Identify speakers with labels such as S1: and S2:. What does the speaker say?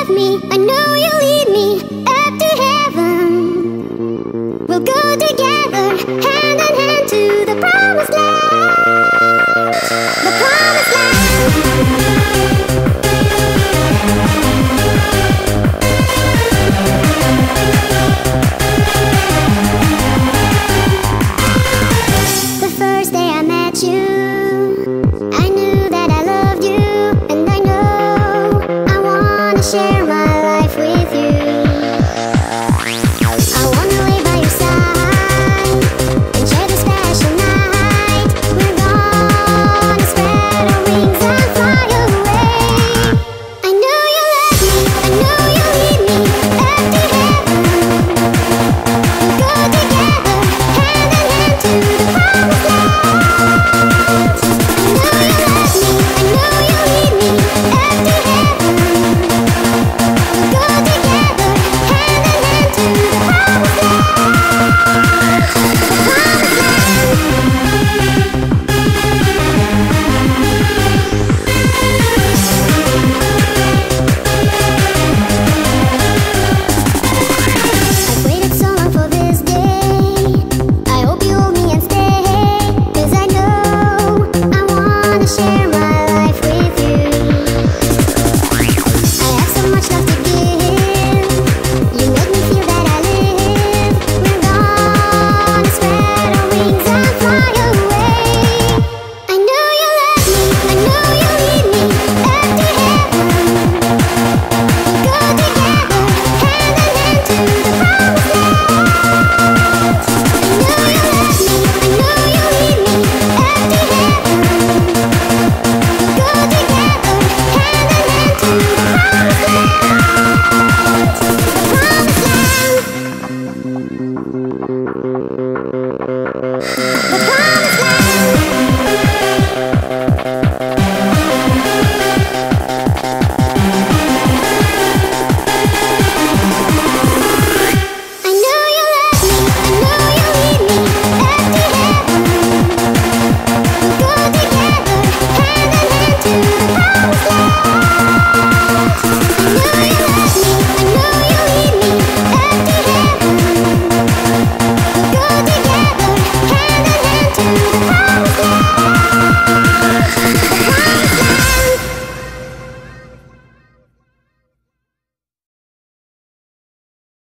S1: me, I know you'll lead me up to heaven. We'll go together, hand in hand to the promised land. The promised land. The first day I met you, I knew that I loved you, and I know I wanna share my